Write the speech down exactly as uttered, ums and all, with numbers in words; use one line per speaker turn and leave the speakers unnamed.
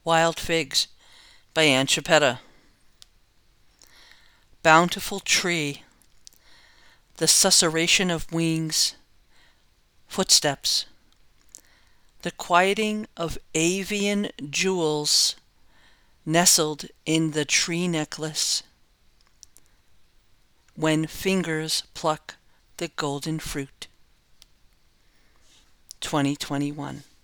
Wild Figs by Ann Chiappetta. Bountiful tree, the susurration of wings, footsteps, the quieting of avian jewels nestled in the tree necklace, when fingers pluck the golden fruit. twenty twenty-one